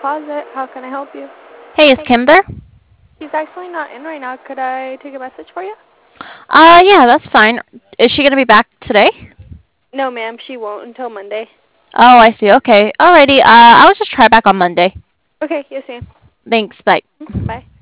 Closet. How can I help you? Hey, is Hey, Kim there? she's actually not in right now. Could I take a message for you? Yeah, that's fine. Is she gonna be back today? No, ma'am, she won't until Monday. Oh, I see. Okay. Alrighty. I'll just try back on Monday. Okay, yes, ma'am. Thanks. Bye. Bye.